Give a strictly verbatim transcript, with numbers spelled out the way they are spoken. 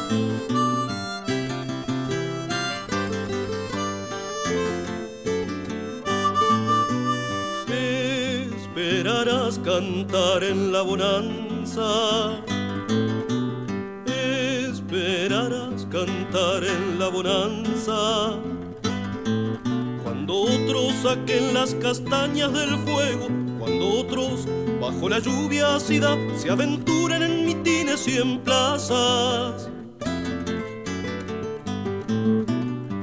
Esperarás cantar en la bonanza, esperarás cantar en la bonanza, cuando otros saquen las castañas del fuego, cuando otros bajo la lluvia ácida se aventuren en mitines y en plazas.